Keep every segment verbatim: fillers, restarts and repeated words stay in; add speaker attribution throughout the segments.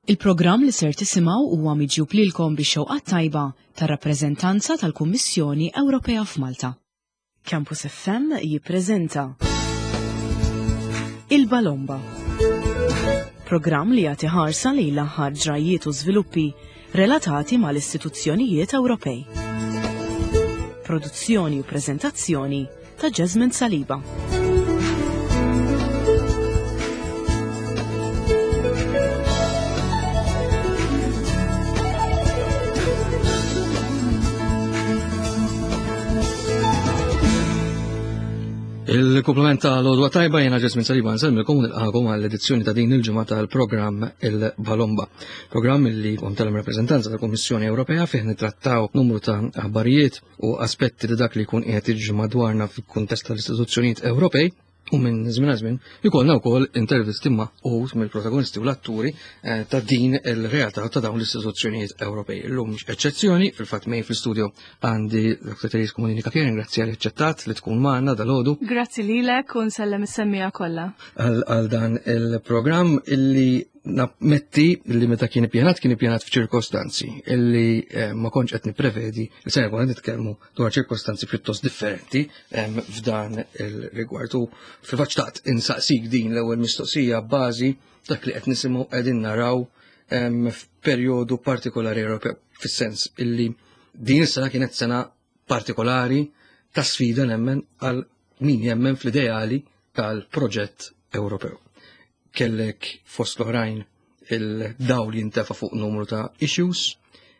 Speaker 1: Il-programm li ser tisimgħu huwa miġjub lilkom bix-xewqat tajba tar-rappreżentanza tal-Kummissjoni Ewropea f'Malta. Campus F M jippreżenta Il-Balomba. Programm li jagħti ħarsa lejn l-aħħar ġrajiet u żviluppi relatati mal-istituzzjonijiet Ewropej. Produzzjoni u preżentazzjoni ta' Jasmine Saliba.
Speaker 2: Il-komplement tal-Odwa Tajba jena Jasmine Saliba nselmilkom nilqakom għall-edizzjoni ta' din il-ġimgħa tal-programm Il-Balomba. Programm li kom tal-rappreżentanza tal-Kummissjoni Ewropea fih nittrattaw numru ta' aħbarijiet u aspetti ta' dak li jkun qiegħed jiġri madwarna fil-kuntest tal-istituzzjonijiet Ewropej. U minn żmien żmien ikollna wkoll intervisti ma' uħud mill-protagonisti u l-atturi ta' din il-realtà ta' dawn l-istituzzjonijiet Ewropej. Illum mhux eċċezzjoni, fil-fatt mej fl-istudio għandi doktor Therese Komunika Kien, grazzi għal eċċettat li tkun magħna dalgħodu.
Speaker 3: Grazzi lilek u nsellem is-semmija kollha.
Speaker 2: Għal dan il-programm illi napmetti li meta kien ippjanat kien ippjanat f'ċirkostanzi illi ma kontx qed nipprevedi li se nkun qed nitkellmu dwar ċirkostanzi pjuttost differenti f'dan il-rigward. U fil-fatt taqt insaqsik din l-ewwel mistoqsija bbażi dak li qed nisimgħu qegħdin naraw f'perjodu partikolari Ewropew, fis-sens illi din is-sena kienet sena partikolari ta' sfida nemmen għal min jemmen fl-ideali tal-proġett Ewropew. Kellek fost l-oħrajn il-dawl jintefa' fuq numru ta' issues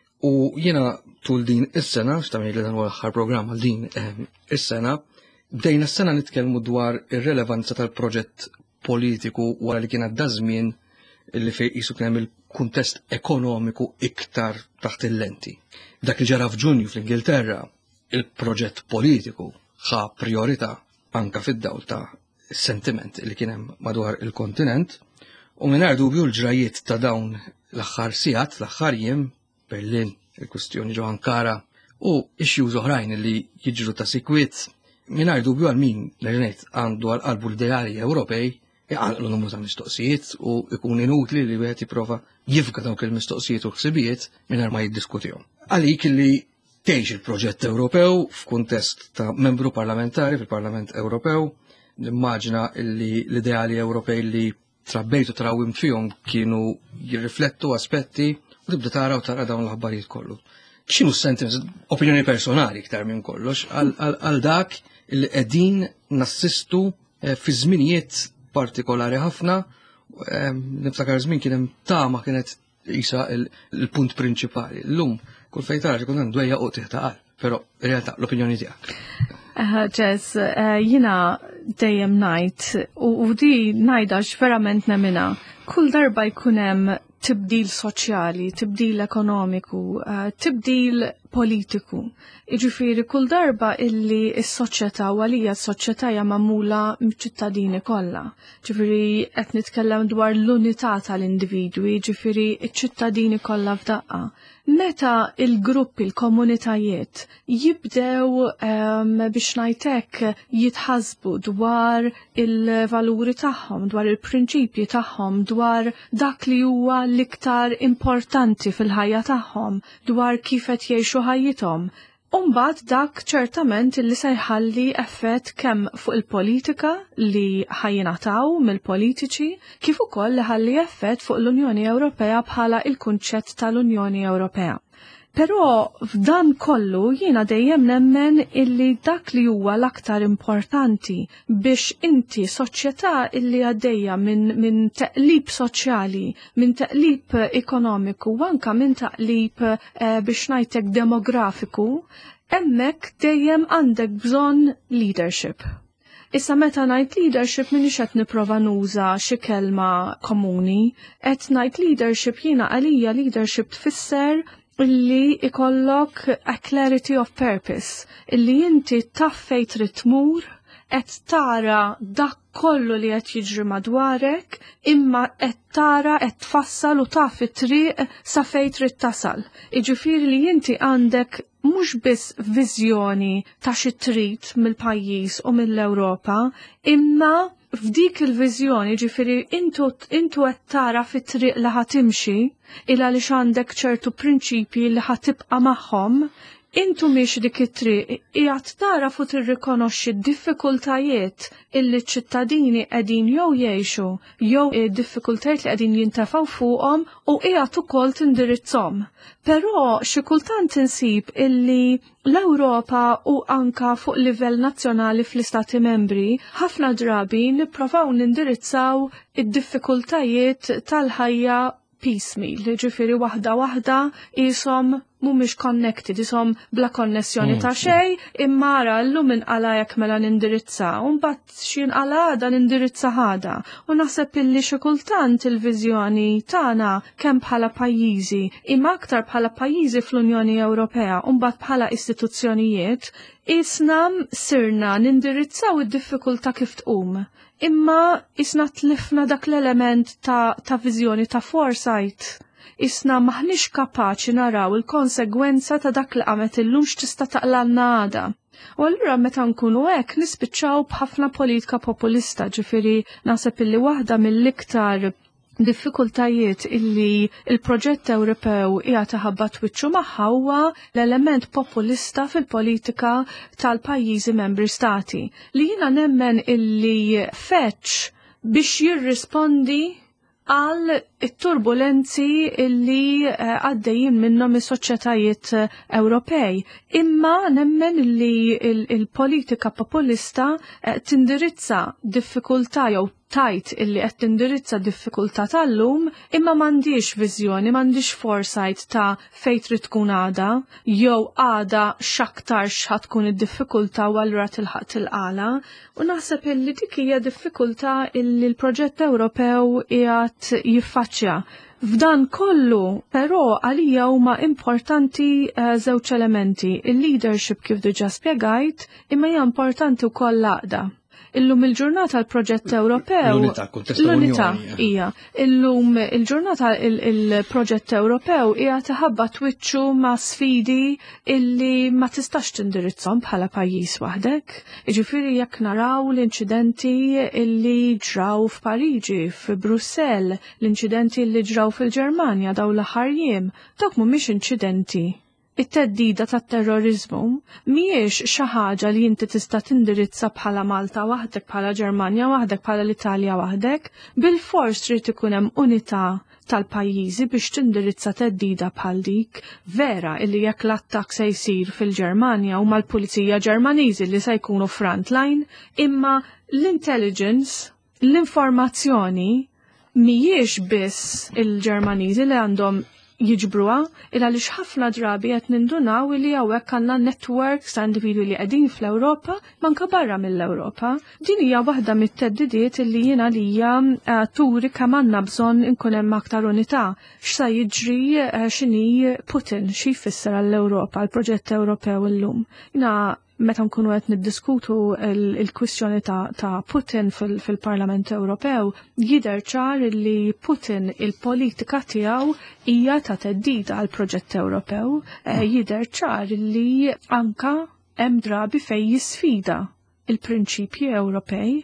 Speaker 2: u jiena tul din is-sena, x'tamil li dan huwa l-aħħar programm għal din is-sena, bdejna s-sena nitkellmu dwar ir-relevanza tal-proġett politiku wara li kien għadda żmien illi fejn qisu kien hemm il-kuntest ekonomiku iktar taħt il-lenti. Dak li ġara f'Ġunju fl-Ingilterra, il-proġett politiku ħa priorità anke fid-dawl ta' sentiment li kien hemm madwar il-kontinent u mingħajr dubju l-ġrajiet ta' dawn l-aħħar sigħat, l-aħħar jiem, Berlin, il-kwistjoni ġo Ankara u issues oħrajn li jiġru ta' sikwit, mingħajr dubju għal min l-ġenet għandu għal qalbu l-ideali Ewropej jgħalqu numru ta' mistoqsijiet u jkun inutli li wieħed jipprova jifka dawk il-mistoqsijiet u ħsibijiet mingħajr ma jiddiskutihom. Għalik li tgħix il-proġett Ewropew f'kuntest ta' membru parlamentari fil-Parlament Ewropew, nimmaġina li l-ideali Ewropej li trabbejtu trawim fihom kienu jirriflettu aspetti u tibda tara u tara dawn l-aħbarijiet kollu. X'inhu s-sentiments, opinjoni personali iktar minn kollox, għal dak li qegħdin nassistu fi żminijiet partikolari ħafna, niftakar żmien kien hemm tama kienet isa il-punt prinċipali. Llum kull fejn tara ikun hemm dwejja u tiħtaqal, però realtà l-opinjoni tiegħek.
Speaker 3: Ġez, jina dejjem najt, u di najdax verament nemina, kull darba jkunem tibdil soċjali, tibdil ekonomiku, tibdil politiku. Iġifiri kull darba illi s-soċjetà u għalija s-soċjetà hija magħmula mill-ċittadini kollha. Ġifiri qed nitkellem dwar l-unità tal-individwi, ġifiri ċ-ċittadini kollha f'daqqa. Meta il-gruppi, il-komunitajiet jibdew um, biex ngħidlek jitħasbu dwar il-valuri tagħhom, dwar il-prinċipji tagħhom, dwar dak li huwa l-iktar importanti fil-ħajja tagħhom, dwar kif qed jgħixu ħajjithom. Umbagħad dak ċertament illi se jħalli effett kemm fuq il-politika li ħajjingħataw mill-politiċi kif ukoll li ħalli effett fuq l-Unjoni Ewropea bħala il-kunċett tal-Unjoni Ewropea. Però f'dan kollu jiena dejjem nemmen illi dak li huwa l-aktar importanti biex inti soċjetà illi għaddejja minn min teqlib soċjali, minn teqlib ekonomiku, u anke minn teqlib eh, biex ngħidlek demografiku, hemmhekk dejjem għandek bżonn leadership. Issa meta ngħid leadership m'iniex qed nipprova nuża xi kelma komuni, qed ngħid leadership jiena għalija leadership tfisser illi ikollok a clarity of purpose, illi inti taf fejn trid tmur, qed tara dak kollu li qed jiġri madwarek, imma qed tara qed tfassal u taf it-triq sa fejn trid tasal. Jiġifieri li inti għandek mhux biss viżjoni ta' xi trid mill-pajjiż u mill-Ewropa, imma f'dik il-viżjoni ġifieri intu intu qed tara fit-triq li ħatimxi il għaliex għandek ċertu prinċipji li ħatibqa' magħhom, intu miex dik it-triq qiegħed tara fuq tirrikonoxxi d-diffikultajiet illi ċ-ċittadini qegħdin jew jgħixu jew id-diffikultajiet li qegħdin jintefgħu fuqhom u qiegħed ukoll tindirizzhom. Però xi kultant insib illi l-Ewropa u anka fuq livell nazzjonali fl-Istati Membri ħafna drabi nipprovaw nindirizzaw id-diffikultajiet tal-ħajja piecemeal, ġifieri waħda waħda ishom mhumiex connected, ishom bla konnessjoni ta' xejn, imma ara llum inqala jekk mela nindirizza, u mbagħad xi inqala għada nindirizza ħada. U naħseb illi xi kultant il-viżjoni tagħna kemm bħala pajjiżi, imma aktar bħala pajjiżi fl-Unjoni Ewropea u mbagħad bħala istituzzjonijiet, isna sirna nindirizzaw id-diffikultà kif tqum. Imma isna tlifna dak l-element ta', ta viżjoni ta' foresight. Isna maħniex kapaċi naraw il-konsegwenza ta' dak li qamet illum x'tista' taqlalna għada. U allura meta nkunu hekk nispiċċaw b'ħafna politika populista, ġifieri naħseb illi waħda mill-iktar diffikultajiet illi il-proġett Ewropew qiegħed iħabbat wiċċu magħha huwa l-element populista fil-politika tal-pajjiżi membri stati li jiena nemmen illi feċ biex jirrispondi għal it-turbulenzi illi għaddejjin minnhom is-soċjetajiet Ewropej. Imma nemmen illi il-politika populista tindirizza diffikultà jew tajt illi qed tindirizza diffikultà tal-lum imma m'għandix viżjoni, m'għandix foresight ta' fejn trid tkun għada, jew għada x'aktar x'ħad tkun id-diffikultà u allura tilħaq tilqala. U naħseb illi dik hija diffikultà illi l-proġett Ewropew qiegħed jiffaċċja. F'dan kollu, però għalija huma importanti żewġ uh, elementi, il-leadership kif diġà spjegajt, imma hija importanti wkoll l-għaqda. Illum il-ġurnata l-proġett Ewropew l-unità hija. Illum il-ġurnata il-proġett Ewropew hija tiħabbat wiċċu ma' sfidi illi ma tistax tindirizzhom bħala pajjiż waħdek. Jiġifieri jekk naraw l-inċidenti illi ġraw f'Pariġi, f'Brussell, l-inċidenti illi ġraw fil-Ġermanja dawn l-aħħar jiem, dawk mhumiex inċidenti. It-teddida tat-terrorizmu mhijiex xi ħaġa li inti tista' tindirizza bħala Malta waħdek, bħala Ġermanja waħdek, bħala l-Italja waħdek, bil-fors trid ikun hemm unità tal-pajjiżi biex tindirizza teddida bħal dik. Vera illi jekk l-attakk se jsir fil-Ġermanja huma l-Pulizija Ġermaniżi li se jkunu frontline, imma l-intelligence, l-informazzjoni mhijiex biss il-Ġermaniżi li għandhom jiġbruha, il għaliex ħafna drabi qed nindunaw li hawnhekk għandna networks ta' individwi li qegħdin fl-Ewropa manka barra mill-Ewropa. Din hija waħda mit-teddidiet li jiena lija uh, turi kemm għandna bżonn inkun hemm aktar unità. X'sa jiġri uh, x'inhi Putin, xi jfisser għall-Ewropa, l-proġett Ewropew illum. Jiena meta nkunu qed niddiskutu il-kwistjoni ta', ta Putin fil-Parlament fil Ewropew, jidher ċar li Putin il-politika tiegħu hija ta' teddida għal proġett Ewropew, eh, jidher ċar li anka hemm drabi fejn jisfida il-prinċipji Ewropej.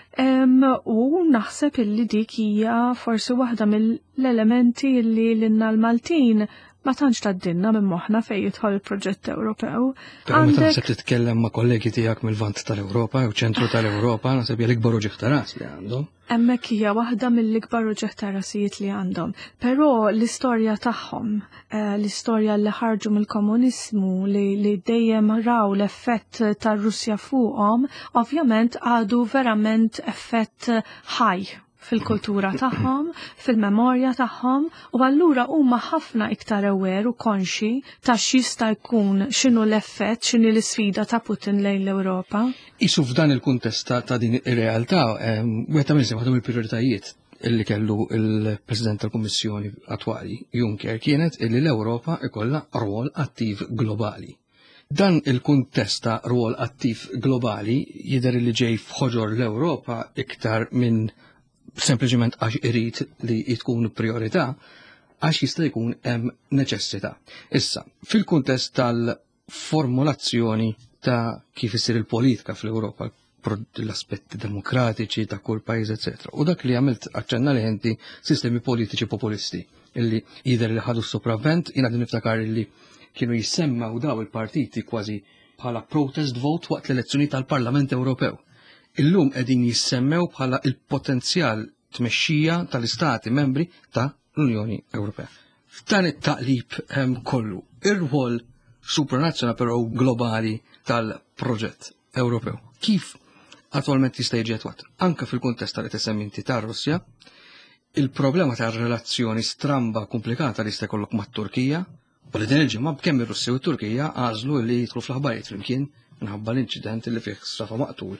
Speaker 3: Um, u naħseb illi dik hija forsi waħda mill-elementi li l-inna l-Maltin ma tantx taddinna minn moħħna fejn jidħol il-proġett Ewropew.
Speaker 2: Però meta se titkellem ma' kollegi tiegħek mill-Vant tal-Ewropa jew ċentru tal-Ewropa, naħseb hija l-ikbar uġigħ ta' ras li għandhom.
Speaker 3: Hemmhekk hija waħda mill-ikbar uġigħ ta' rasijiet li għandhom. Però l-istorja tagħhom, l-istorja li ħarġu mill-komuniżmu li, li dejjem raw l-effett tar-Russja fuqhom, ovvjament għadu verament effett ħaj fil-kultura tagħhom, fil-memorja tagħhom, u allura huma ħafna iktar aware u konxi ta' x'jista' jkun x'inhu l-effett, x'inhi l-isfida ta' Putin lejn l-Ewropa.
Speaker 2: Isu f'dan il-kuntest ta' din ir-realtà, wieħed mill waħda mill-prijoritajiet illi kellu il-President tal-Kummissjoni attwali Juncker kienet illi l-Ewropa ikollha rwol attiv globali. Dan il-kuntest ta' rwol attiv globali jidher li ġej f'ħoġor l-Ewropa iktar minn sempliċement għax irid li tkun priorità, għax jista' jkun hemm neċessità. Issa, fil-kuntest tal-formulazzjoni ta' kif issir il-politika fl-Ewropa, l-aspetti demokratiċi ta' kull pajjiż, eċetera. U dak li għamilt aċċenna li inti sistemi politiċi populisti illi jidher li ħadu s-sopravvent, jiena din niftakar illi kienu jissemmaw daw il-partiti kważi bħala protest vote waqt l-elezzjoni tal-Parlament Ewropew. Illum qegħdin jissemmew bħala il-potenzjal tmexxija tal-istati membri ta' l-Unjoni Ewropea. F'dan it-taqlib hemm kollu ir-rwol supranazzjonali però globali tal-proġett Ewropew. Kif attualment jista' jiġi attwat? Anke fil-kuntest tal tissemminti ta' Russja, il-problema ta' relazzjoni stramba komplikata li jista' jkollok mat-Turkija, u li din il-ġimgħa kemm ir-Russja u t-Turkija għażlu li jidħlu fl-aħbarijiet flimkien minħabba l-inċident li fih safa maqtul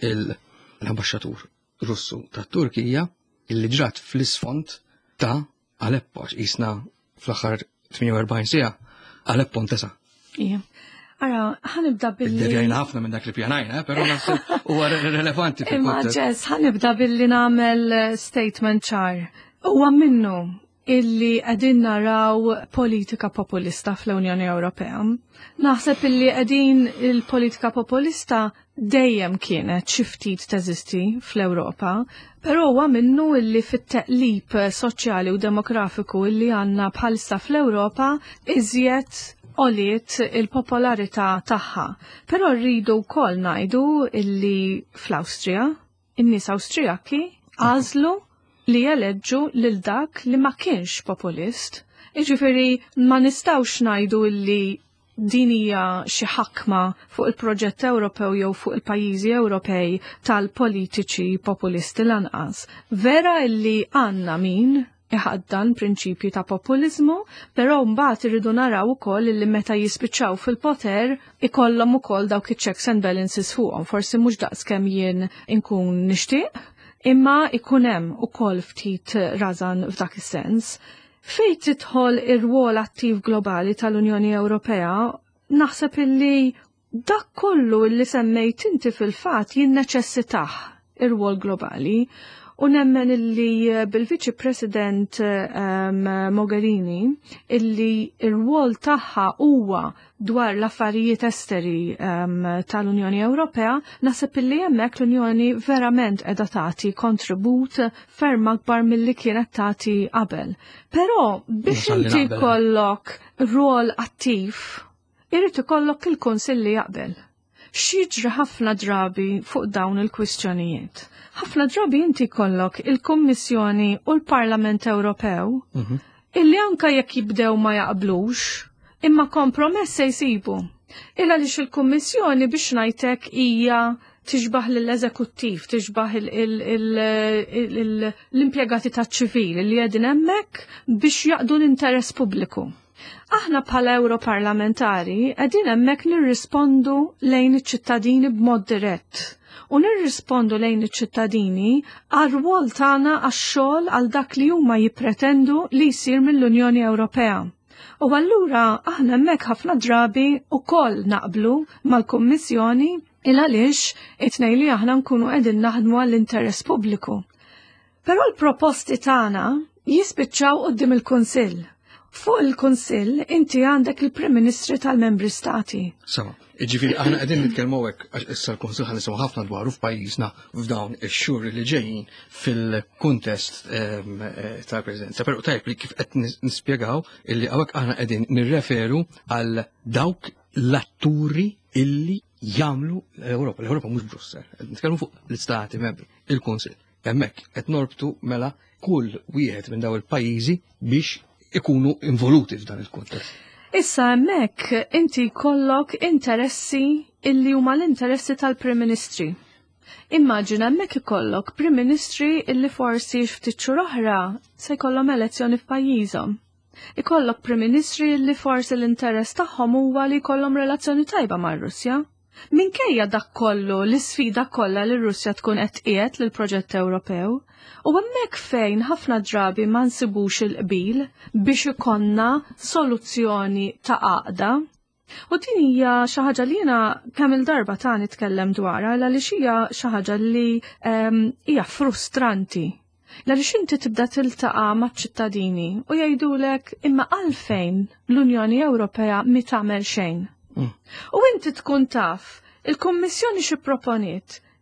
Speaker 2: l-ambaxxatur Russu tat-Turkija illi ġrat fl-isfond ta' Aleppo, jisna fl-aħħar tmien u erbgħin siegħa Aleppo ntesa'.
Speaker 3: Ija. Ara, ħanibda billi.
Speaker 2: Id-derjajna ħafna minn dak li pjanajna, però naħseb huwa relevanti fil
Speaker 3: Imma ġess, ħanibda billi nagħmel statement ċar. Huwa minnu illi qegħdin naraw politika populista fl-Unjoni Ewropea. Naħseb illi qegħdin il-politika populista dejjem kienet xi ftit teżisti fl-Ewropa, però huwa minnu illi fit-teqlib soċjali u demografiku illi għandna bħalissa fl-Ewropa iżjed oliet il-popolarità tagħha. Però rridu wkoll ngħidu illi fl-Awstrija, in-nies Awstrijaki għażlu li jeleġġu lil dak li ma kienx populist. Iġifieri ma nistgħux ngħidu illi din hija xi ħakma fuq il-proġett Ewropew jew fuq il-pajjiżi Ewropej tal-politiċi populisti lanqas. Vera illi għandna min iħaddan prinċipji ta' populizmu, però mbagħad irridu naraw ukoll li meta jispiċċaw fil-poter ikollhom ukoll dawk iċ-checks and balances fuqhom. Forsi mhux daqskemm jien inkun nixtieq, imma ikun hemm ukoll ftit rażan f'dak is-sens. Fejn tidħol ir-rwol attiv globali tal-Unjoni Ewropea, naħseb illi dak kollu illi semmejt inti fil-fatt jinneċessitah ir-rwol globali. U nemmen illi bil-Viċi President um, Mogherini illi ir-rwol tagħha huwa dwar l-affarijiet esteri um, tal-Unjoni Ewropea, naħseb illi hemmhekk l-Unjoni verament qiegħda tagħti kontribut ferm akbar milli kienet tagħti qabel. Però biex inti jkollok rwol attiv, irid ikollok il-Kunsill li jaqbel. X'jiġri ħafna drabi fuq dawn il-kwistjonijiet. Ħafna drabi inti kollok il-Kummissjoni u l-Parlament Ewropew illi anka jekk jibdew ma jaqblux, imma kompromess se jsibu. Illa lix il-Kummissjoni biex ngħidlek hija tiġbaħ lill-eżekuttiv, tiġbaħ l-impjegati taċ-ċivili li qegħdin hemmhekk biex jaqdu l-interess pubbliku. Aħna bħala Europarlamentari qegħdin hemmhekk nirrispondu lejn iċ-ċittadini b'mod dirett. U nirrispondu lejn iċ-ċittadini għar-rwol tagħna għax-xogħol għal dak li huma jippretendu li jsir mill-Unjoni Ewropea. U allura aħna hemmhekk ħafna drabi wkoll naqblu mal-Kummissjoni il għaliex it-tnejn li aħna nkunu qegħdin naħdmu għall-interess pubbliku. Però l-proposti tagħna jispiċċaw quddiem il-Kunsill. Fuq il-Kunsill inti għandek il-Prim Ministri tal-Membri Stati.
Speaker 2: Sawa, ġifieri aħna qegħdin nitkellmu hekk għax issa l-Kunsill ħan nisimgħu ħafna dwaru f'pajjiżna f'dawn ix-xhur li ġejjin fil-kuntest tal-Presidenza. Però tajb li kif qed nispjegaw illi hawnhekk aħna qegħdin nirreferu għal dawk l-atturi illi jagħmlu l-Ewropa. L-Ewropa mhux Brussell. Qed nitkellmu fuq l-Istati Membri, il-Kunsill. Hemmhekk qed norbtu mela kull wieħed minn dawn il-pajjiżi biex ikunu involuti f'dan il-kuntest.
Speaker 3: Issa hemmhekk inti jkollok interessi illi huma l-interessi tal-Prim Ministri. Immaġina hemmhekk ikollok Prim Ministri illi forsi ftit xhur oħra se jkollhom elezzjoni f'pajjiżhom. Ikollok Prim Ministri illi forsi l-interess tagħhom huwa li jkollhom relazzjoni tajba mar-Russja. Minkejja dak kollu l-isfida kollha li r-Russja tkun qed qiegħed lill-proġett Ewropew, u hemmhekk fejn ħafna drabi ma nsibux il-qbil biex ikonna soluzzjoni ta' għaqda. U din hija xi ħaġa li jiena kemm il-darba ta' nitkellem dwarha għaliex hija xi ħaġa li hija frustranti. Għaliex inti tibda tiltaqa' maċ-ċittadini u jgħidulek imma għalfejn l-Unjoni Ewropea mi tagħmel xejn. U inti tkun taf, il-Kummissjoni xi proponiet,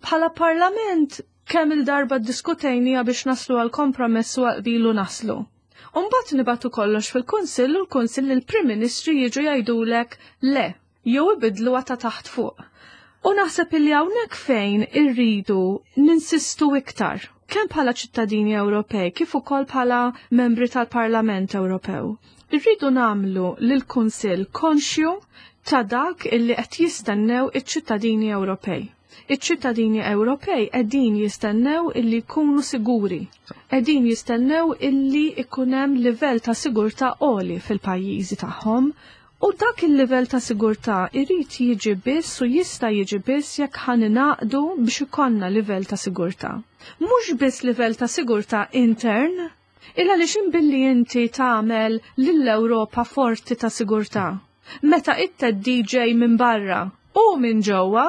Speaker 3: bħala parlament kemm il-darba diskutejnija biex naslu għal kompromess u għalbilu naslu. Umbat nibatu kollox fil-Kunsill u l-Kunsill il-Prim Ministri jiġu jgħidulek le, jew ibidlu għata taħt fuq. U naħseb li hawnhekk fejn irridu ninsistu iktar, kemm bħala ċittadini Ewropej kif ukoll bħala membri tal-Parlament Ewropew. Irridu nagħmlu lill-Kunsill konxju ta' dak illi qed jistennew iċ-ċittadini Ewropej. Iċ-ċittadini Ewropej qegħdin jistennew illi jkunu siguri. Qegħdin jistennew illi ikun hemm livell ta' sigurtà għoli fil-pajjiżi tagħhom u dak il-livell ta' sigurtà irid jiġi biss u jista' jiġi biss jekk ħaninaqdu biex ikollna livell ta' sigurtà. Mhux biss livell ta' sigurtà intern, illa li xinbilli inti tagħmel lill-Ewropa forti ta' sigurtà. Meta it-teddi ġej minn barra u minn ġewwa,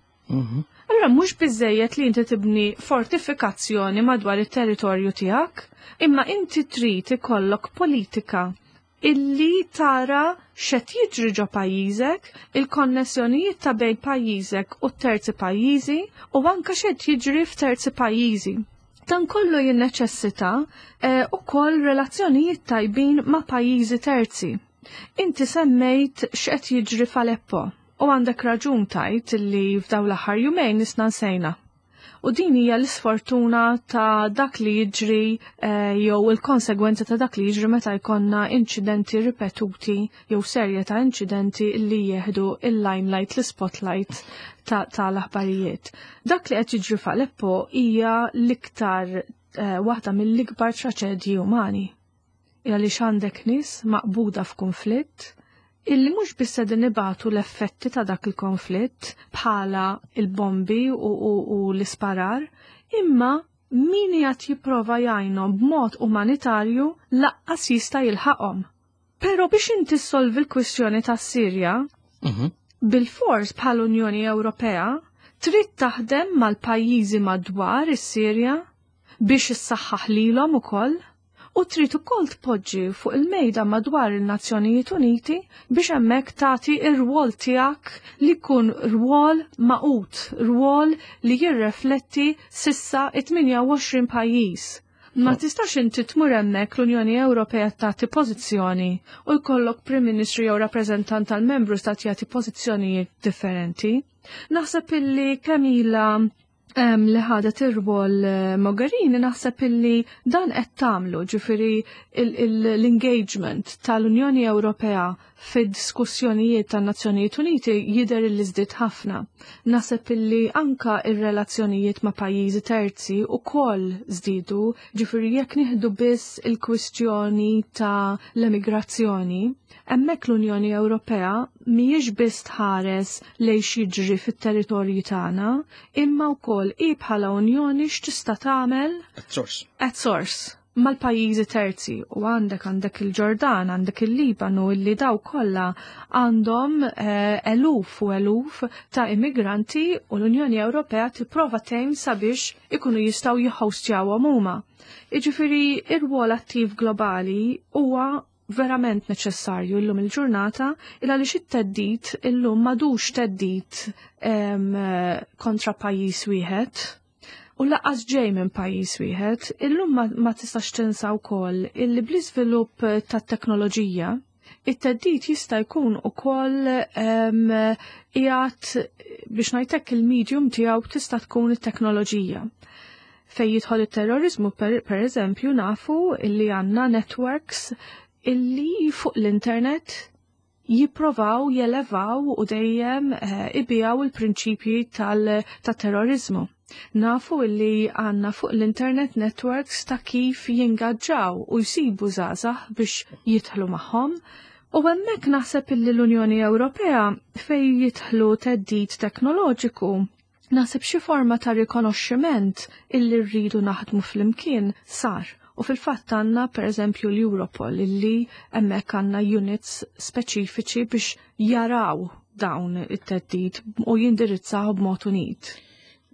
Speaker 3: allura mhux biżejjed li inti tibni fortifikazzjoni madwar it-territorju tiegħek, imma inti trid ikollok politika illi tara x'qed jiġri ġo pajjiżek, il-konnessjonijiet ta' bejn pajjiżek u terzi pajjiżi u anke x'qed jiġri f'terzi pajjiżi. Dan kollu jinneċessita wkoll relazzjonijiet tajbin ma' pajjiżi terzi. Inti semmejt x'qed jiġri f'Aleppo u għandek raġun tajt li f'daw l-aħħar jumejn nisna nsejna. U din hija l-isfortuna ta' dak li jiġri jew il-konsegwenza ta' dak li jiġri meta jkollna inċidenti ripetuti jew serje ta' inċidenti li jieħdu il-limelight, l-spotlight tal-aħbarijiet. Dak li qed jiġri f'Aleppo hija l-iktar waħda mill-ikbar traċedji umani. Għaliex għandek nies maqbuda f'konflitt illi mhux biss qegħdin nibatu l-effetti ta' dak il-konflitt bħala il-bombi u, u, u l-isparar, imma min qed jipprova jgħinhom b'mod umanitarju laqqas jista' jilħaqhom. Però biex inti solvi l-kwistjoni tas-Sirja, uh-huh. bil-fors bħall-Unjoni Ewropea trid taħdem mal-pajjiżi madwar is-Sirja biex issaħħaħ lilhom ukoll. U trid ukoll tpoġġi fuq il-mejda madwar in-Nazzjonijiet Uniti biex hemmhekk tagħti r-rwol tiegħek li jkun rwol maqut, rwol li jirrefletti sissa tminja u għoxrin pajjiż. Ma tistax inti tmur hemmhekk l-Unjoni Ewropea tagħti pożizzjoni u jkollok Prim Ministru jew rappreżentant tal-membru stati jagħti pożizzjonijiet differenti. Naħseb illi kemm ilha Um, li ħadet ir-rwol Mogherini naħseb illi dan qed tagħmlu ġifieri l-engagement tal-Unjoni Ewropea fid-diskussjonijiet tan-Nazzjonijiet Uniti jidher li żdied ħafna. Naħseb illi anka ir-relazzjonijiet ma' pajjiżi terzi wkoll żdiedu, ġifieri jekk nieħdu biss il-kwistjoni ta' l-emigrazzjoni, hemmhekk l-Unjoni Ewropea mhijiex biss tħares lejn jiġri fit-territorji tagħna, imma wkoll hi bħala Unjoni x'tista' tagħmel
Speaker 2: at source.
Speaker 3: At source mal-pajjiżi terzi u għandek għandek il-Ġordan, għandek il-Libanu illi daw kollha għandhom eh, eluf u eluf ta' immigranti u l-Unjoni Ewropea tipprova tgħin sabiex ikunu jistgħu jħostjawhom huma. Jiġifieri ir-rwol attiv globali huwa verament neċessarju illum il-ġurnata illa li it-teddit illum madux teddit kontra pajjiż wieħed u laqqas ġej minn pajjiż wieħed, illum ma, ma tistax tinsa wkoll illi bl-iżvilupp tat-teknoloġija it-teddit jista' jkun ukoll qiegħed biex ngħidlek il-medium tiegħu tista' tkun it-teknoloġija. Fejn jidħol it-terrorizmu pereżempju nafu illi għandna networks illi fuq l-internet jipprovaw jelevaw u dejjem ibijaw il-prinċipji tal-terrorizmu. Nafu illi għanna fuq l-internet networks ta' kif jingaġġaw u jsibu żgħażagħ biex jidħlu magħhom u hemmhekk naħseb illi l-Unjoni Ewropea fejn jidħlu teddid teknoloġiku naħseb xi forma ta' rikonoxximent illi rridu naħdmu flimkien sar. U fil-fatt għandna pereżempju l-Europol illi hemmhekk għandna units speċifiċi biex jaraw dawn it-teddid u jindirizzaw b'mod unit.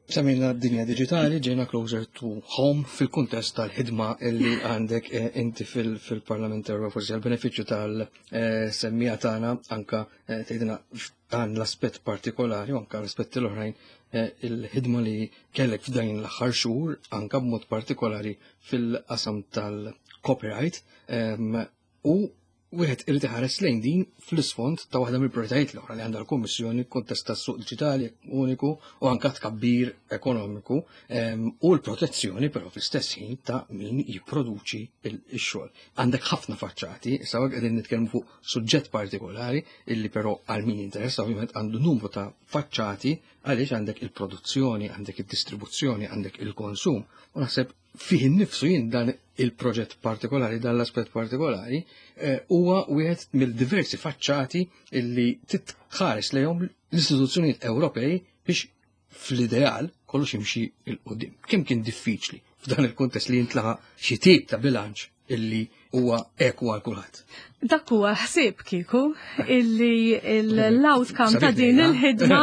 Speaker 2: Semmejna d-dinja digitali, ġejna closer to home fil-kuntest tal-ħidma illi għandek eh, inti fil-Parlament Ewropew, forsi għal-beneficju tal-semmija tagħna anka eh, tgħidilna dan l-aspett partikolari u anka l-aspetti l-oħrajn eh, il-ħidma li kellek f'dan l-aħħar xhur anka b'mod partikolari fil-qasam tal-copyright um, u wieħed irid iħares lejn din fl-isfond ta' waħda mill-prioritajiet l-oħra li għandha l-Kummissjoni kontest tas-suq diġitali uniku u anke tkabbir ekonomiku um, u l-protezzjoni però fl-istess ħin ta' min jipproduċi x-xogħol. Għandek ħafna faċċati, issa qegħdin nitkellmu fuq suġġett partikolari illi però għal min jinteressa ovvjament għandu numru ta' faċċati għaliex għandek il-produzzjoni, għandek il-distribuzzjoni, għandek il-konsum u naħseb fih innifsu jien dan il-proġett partikolari, dan l-aspett partikolari, huwa eh, wieħed mill-diversi faċċati illi titħares lejhom l-istituzzjonijiet Ewropej biex fl-ideal kollox jimxi il-qudiem. Kemm kien diffiċli f'dan il-kuntest li jintlaħa xi tip ta' bilanċ illi huwa ekwa għal kulħadd.
Speaker 3: Dak huwa ħsieb kieku illi l-outcome ta' din il-ħidma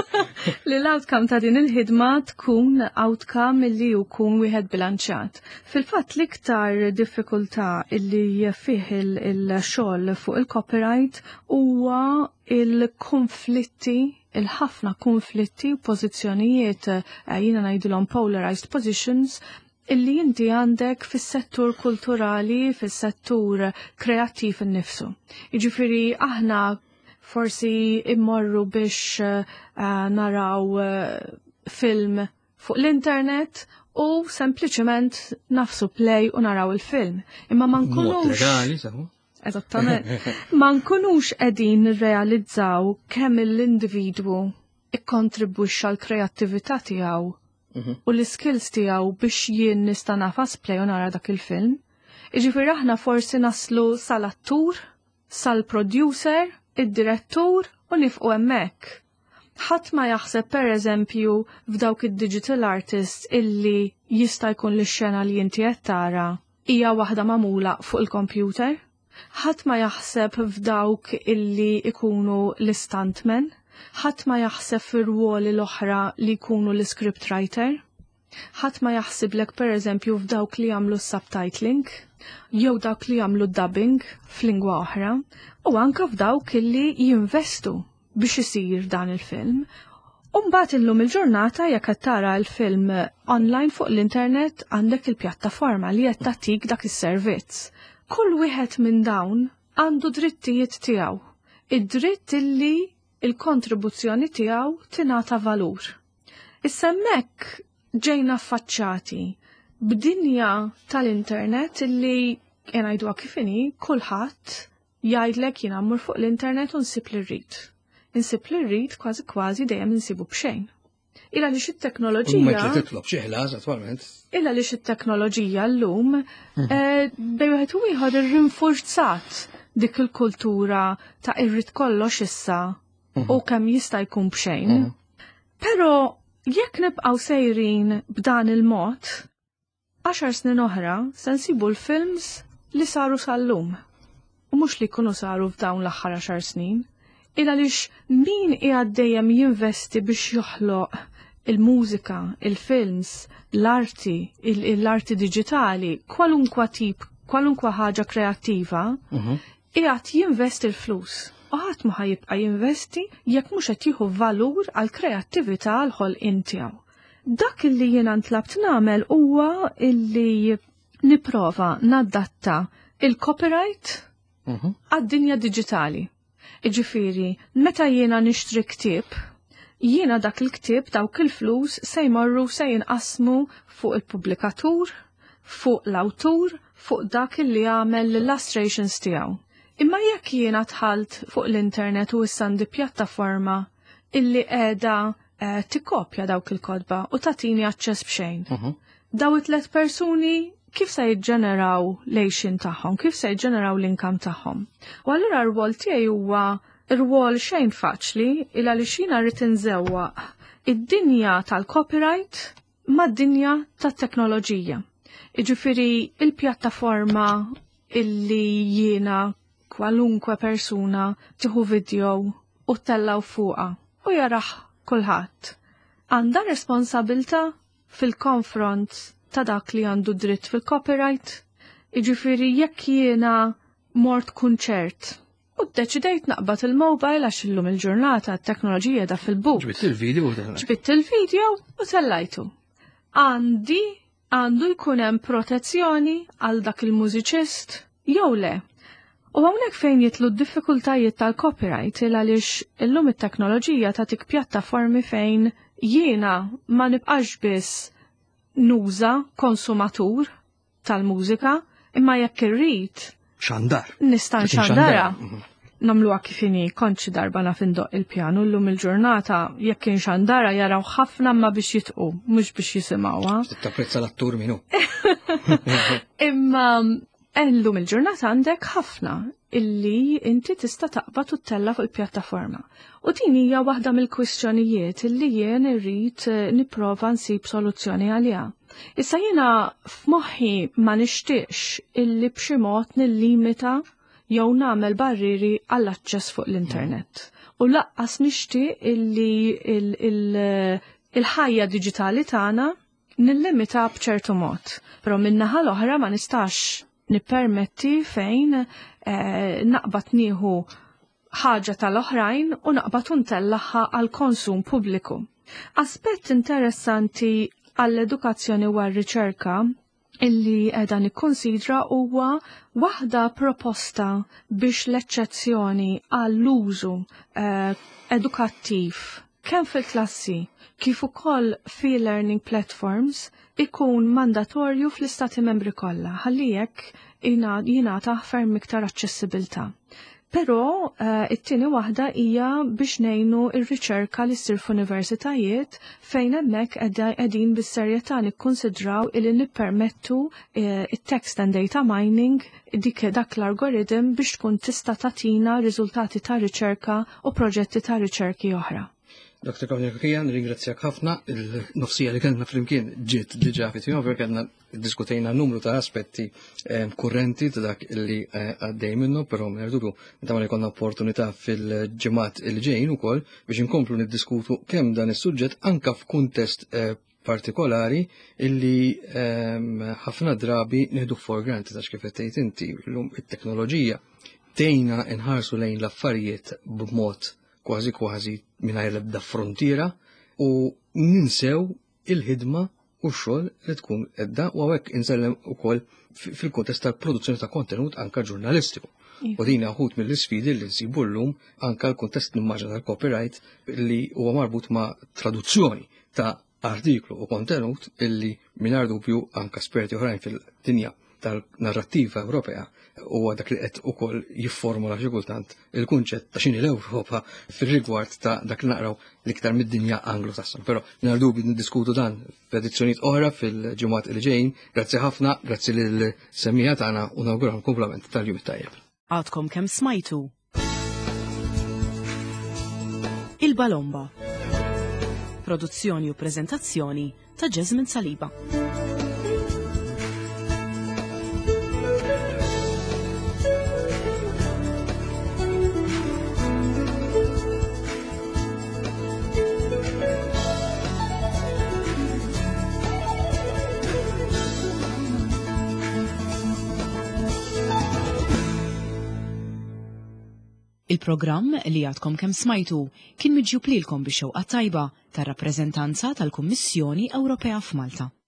Speaker 3: li l-outcome ta' din il-ħidma tkun outcome illi jkun wieħed bilanċjat. Fil-fatt l-iktar diffikultà illi fih il-xogħol fuq il-copyright huwa il-konflitti il-ħafna konflitti u pożizzjonijiet jiena ngħidilhom polarized positions illi inti għandek fis-settur kulturali, fis-settur kreattiv innifsu. Jiġifieri aħna forsi immorru biex uh, naraw uh, film fuq l-internet u sempliċement nafsu play u naraw il-film. Imma ma nkunux Eżattament. Ma nkunux qegħdin nirrealizzaw kemm l-individwu ikkontribwixxa għall kreattività tiegħu u l-skills tiegħu biex jien nista' nafas play u nara dak il-film. Jiġifieri aħna forsi naslu sal-attur, sal-producer, id-direttur u nifqu hemmhekk. Ħadd ma jaħseb pereżempju f'dawk id-digital artists illi jista' jkun l-xena li inti qed tara hija waħda magħmula fuq il-computer. Ħadd ma jaħseb f'dawk illi ikunu l-stuntmen. Ħadd ma jaħseb fir-ruoli l-oħra li jkunu l-script writer. Ħadd ma jaħsiblek pereżempju f'dawk li jagħmlu subtitling, jew dawk li jagħmlu dubbing f'lingwa oħra, u anke f'dawk illi jinvestu biex isir dan il-film. U mbagħad illum il-ġurnata jekk qed tara l-film online fuq l-internet għandek il-pjattaforma li qed tagħtik dak is-servizz. Kull wieħed minn dawn għandu drittijiet tiegħu. Id-dritt illi il-kontribuzzjoni tiegħu tingħata valur. Issa hemmhekk ġejna affaċċati b'dinja tal-internet illi ngħidduha kif inhi kulħadd jgħidlek jien mmur fuq l-internet u nsib li rrid. Insib li rrid kważi kważi dejjem insibu b'xejn. Illa li it-teknoloġija
Speaker 2: titlob xi ħlas attwalment.
Speaker 3: Illa li it-teknoloġija llum bejn wieħed u ieħor irrinforzat dik il-kultura ta' irrid kollox issa u kemm jista' jkun b'xejn. Però jekk nibqgħu sejrin b'dan il-mod, għaxar snin oħra se nsibu l-films li saru sal-lum. U mhux li jkunu saru f'dawn l-aħħar għaxar snin, illa għaliex min qiegħed dejjem jinvesti biex joħloq il-mużika, il-films, l-arti, l-arti diġitali, kwalunkwa tip, kwalunkwa ħaġa kreattiva, qiegħed jinvesti l-flus. U ħadd ma ħajibqa' jinvesti jekk mhux qed jieħu valur għall kreattività għal ħolqien tiegħu. Dak illi jiena ntlabt nagħmel huwa illi nipprova nadatta il-copyright għad-dinja diġitali. Iġifieri, meta jiena nixtri ktieb, jiena dak il-ktieb dawk il-flus se jmorru se jinqasmu fuq il-pubblikatur, fuq l-awtur, fuq dak illi għamel l-illustrations tiegħu. Imma jekk jiena tħalt fuq l-internet u issandi pjattaforma illi qiegħda eh, tikkopja dawk il-kodba u tagħtini aċċess b'xejn. Daw it-tlet persuni kif se jiġġeneraw lejxin tagħhom, kif se jiġġeneraw l-inkam tagħhom. U allura r-rwol tiegħi huwa r-rwol xejn faċli il għaliex jiena rrid inżewwaq id-dinja tal-copyright mad-dinja tat-teknoloġija. Jiġifieri il-pjattaforma illi jiena kwalunkwe persuna tieħu video u tellaw fuqha u jaraħ kulħadd. għandha responsabilta fil-konfront ta' dak li għandu dritt fil-copyright. Iġifieri jekk jiena mort kunċert u ddeċidejt naqbad il-mobile għax illum il-ġurnata t-teknoloġija da fil-buk.
Speaker 2: Ġbitt il-video u tellajtu.
Speaker 3: Ġbitt il-video u tellajtu. Għandi għandu jkun hemm protezzjoni għal dak il-mużiċist jew le. U hawnhekk fejn jitlu d-diffikultajiet tal-copyright il għaliex illum it-teknoloġija tagħtik pjattaformi fejn jiena ma nibqax biss nuża konsumatur tal-mużika imma jekk irrid
Speaker 2: Xandar.
Speaker 3: Nista' nxandara. Namluha kif inhi kontx darba naf indoq il-pjanu llum il-ġurnata jekk inxandara jaraw ħafna ma biex jitqu, mhux biex jisimgħuha.
Speaker 2: Tapprezza l-attur minnu.
Speaker 3: Imma llum il-ġurnata għandek ħafna illi inti tista' taqbad u tella fuq il-pjattaforma. U din hija waħda mill-kwistjonijiet illi jien irrid nipprova nsib soluzzjoni għaliha. Issa jiena f'moħħi ma nixtieqx illi b'xi mod nillimita jew nagħmel barrieri għall-aċċess fuq l-internet. U laqqas nixtieq illi il-ħajja diġitali tagħna nillimita b'ċertu mod. Però min-naħa l-oħra ma nistax nippermetti fejn naqbad nieħu ħaġa tal-oħrajn u naqbad untellaħħa għal konsum pubbliku. Aspett interessanti għall-edukazzjoni u għar-riċerka illi qiegħda nikkonsidra huwa waħda proposta biex l-eċċezzjoni għall-użu edukattiv kemm fil-klassi kif ukoll fil-learning platforms ikun mandatorju fl-istati membri kollha ħalli hekk jingħata ferm iktar aċċessibilità. Però uh, it-tieni waħda hija biex ngħinu r-riċerka li ssir f'universitajiet fejn hemmhekk qegħdin bis-serjetà nikkonsidraw illi nippermettu uh, it-text and data mining dik dak l-algoritm biex tkun tista' tagħtina riżultati ta' riċerka u proġetti ta' riċerki oħra.
Speaker 2: Doktor Kawnika Kijan, ringrazzjak ħafna il-nofsija li kellna flimkien ġiet diġà fit over kellna diskutejna numru ta' aspetti kurrenti ta' dak li għaddej minnu, però merduru meta ma jkollna opportunità fil-ġimgħat il-ġejjin ukoll biex inkomplu niddiskutu kemm dan is-suġġett anke f'kuntest partikolari illi ħafna drabi nieħdu for granted għax kif qed tgħid inti llum it-teknoloġija tgħinna nħarsu lejn l-affarijiet b'mod kważi kważi mingħajr l-ebda frontiera u ninsew il-ħidma u x-xogħol li tkun edda u hawnhekk insellem ukoll fil-kuntest tal-produzzjoni ta' kontenut anke ġurnalistiku. U din ħut mill-isfidi li nsibu llum anke l-kuntest nimmaġna tal-copyright li huwa marbut ma' traduzzjoni ta' artiklu u kontenut illi mingħajr dubju anke esperti oħrajn fil-dinja tal-narrattiva Ewropea u dak li qed ukoll jifformula xi kultant il-kunċett ta' x'inhi l-Ewropa fir-rigward ta' dak li naqraw l-iktar mid-dinja Anglo-Sasson. Però mingħajr dubju niddiskutu dan f'edizzjonijiet oħra fil-ġimgħat li ġejjin. Grazzi ħafna, grazzi lil semmija tagħna u nawgurahom komplament tal-jum tajjeb.
Speaker 1: Għadkom kemm smajtu. Il-Balomba. Produzzjoni u preżentazzjoni ta' Jasmine Saliba. Il-programm li għadkom kemm smajtu kien miġjub lilkom bix-xewqa tajba tar-rappreżentanza tal-Kummissjoni Ewropea f'Malta.